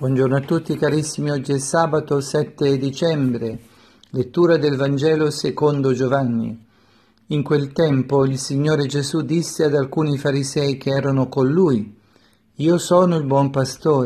Buongiorno a tutti carissimi, oggi è sabato 7 dicembre, lettura del Vangelo secondo Giovanni. In quel tempo il Signore Gesù disse ad alcuni farisei che erano con lui: Io sono il buon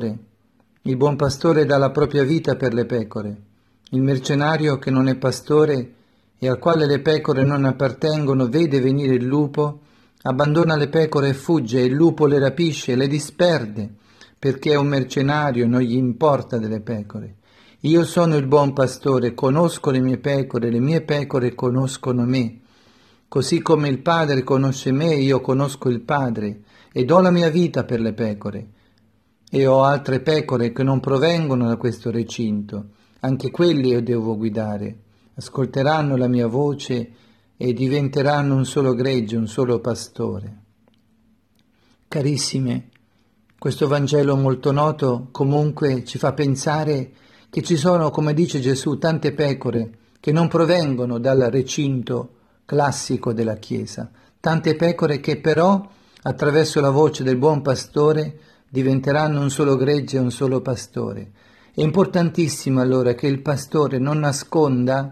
pastore dà la propria vita per le pecore. Il mercenario che non è pastore e al quale le pecore non appartengono vede venire il lupo, abbandona le pecore e fugge, e il lupo le rapisce e le disperde, perché è un mercenario e non gli importa delle pecore. Io sono il buon pastore, conosco le mie pecore conoscono me. Così come il Padre conosce me, io conosco il Padre, e do la mia vita per le pecore. E ho altre pecore che non provengono da questo recinto, anche quelli io devo guidare. Ascolteranno la mia voce e diventeranno un solo gregge, un solo pastore. Carissime, questo Vangelo molto noto comunque ci fa pensare che ci sono, come dice Gesù, tante pecore che non provengono dal recinto classico della Chiesa, tante pecore che però attraverso la voce del buon pastore diventeranno un solo gregge e un solo pastore. È importantissimo allora che il pastore non nasconda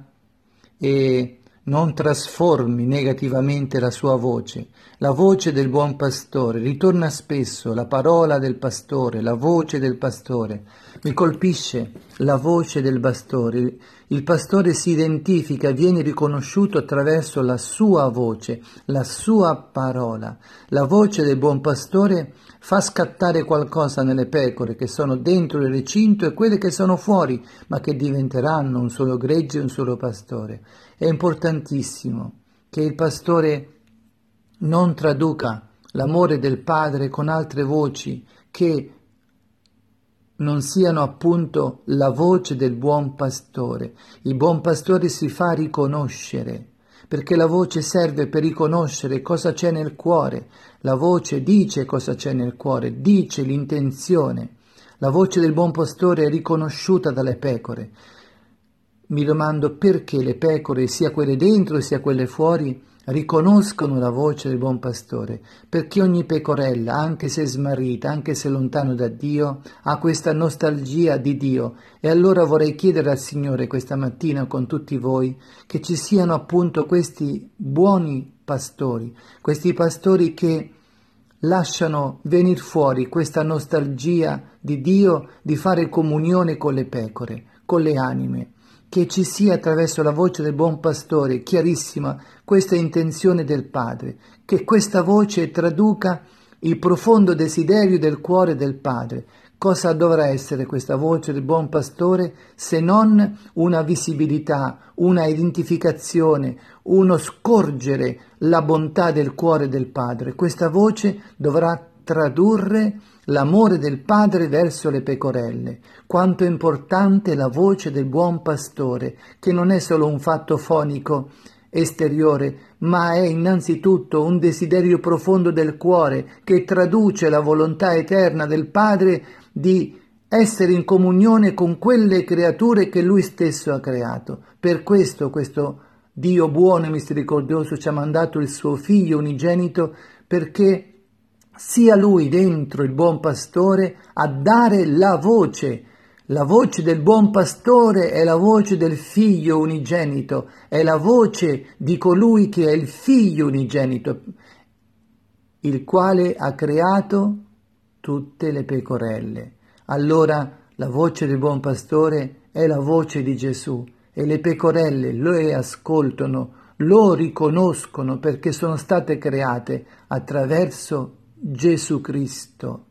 e non trasformi negativamente la sua voce. La voce del buon pastore, ritorna spesso la parola del pastore, la voce del pastore. Mi colpisce la voce del pastore. Il pastore si identifica, viene riconosciuto attraverso la sua voce, la sua parola. La voce del buon pastore fa scattare qualcosa nelle pecore che sono dentro il recinto e quelle che sono fuori, ma che diventeranno un solo gregge e un solo pastore. È importantissimo che il pastore non traduca l'amore del Padre con altre voci che non siano appunto la voce del buon pastore. Il buon pastore si fa riconoscere, perché la voce serve per riconoscere cosa c'è nel cuore. La voce dice cosa c'è nel cuore, dice l'intenzione. La voce del buon pastore è riconosciuta dalle pecore. Mi domando perché le pecore, sia quelle dentro sia quelle fuori, riconoscono la voce del buon pastore, perché ogni pecorella, anche se smarrita, anche se lontano da Dio, ha questa nostalgia di Dio. E allora vorrei chiedere al Signore questa mattina con tutti voi che ci siano appunto questi buoni pastori, questi pastori che lasciano venire fuori questa nostalgia di Dio, di fare comunione con le pecore, con le anime. Che ci sia attraverso la voce del buon pastore chiarissima questa intenzione del Padre, che questa voce traduca il profondo desiderio del cuore del Padre. Cosa dovrà essere questa voce del buon pastore se non una visibilità, una identificazione, uno scorgere la bontà del cuore del Padre? Questa voce dovrà tradurre l'amore del Padre verso le pecorelle. Quanto è importante la voce del buon pastore, che non è solo un fatto fonico esteriore, ma è innanzitutto un desiderio profondo del cuore che traduce la volontà eterna del Padre di essere in comunione con quelle creature che Lui stesso ha creato. Per questo Dio buono e misericordioso ci ha mandato il suo Figlio unigenito, perché sia Lui dentro il buon pastore a dare la voce. La voce del buon pastore è la voce del Figlio unigenito, è la voce di colui che è il Figlio unigenito, il quale ha creato tutte le pecorelle. Allora la voce del buon pastore è la voce di Gesù e le pecorelle lo ascoltano, lo riconoscono perché sono state create attraverso Gesù Cristo.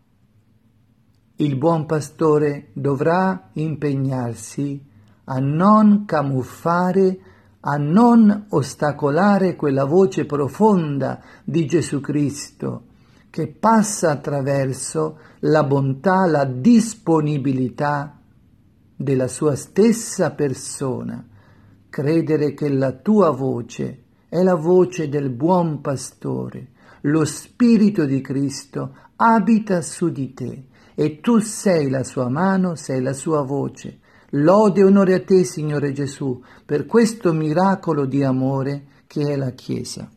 Il buon pastore dovrà impegnarsi a non camuffare, a non ostacolare quella voce profonda di Gesù Cristo che passa attraverso la bontà, la disponibilità della sua stessa persona. Credere che la tua voce è la voce del buon pastore. Lo Spirito di Cristo abita su di te e tu sei la sua mano, sei la sua voce. Lode e onore a te, Signore Gesù, per questo miracolo di amore che è la Chiesa.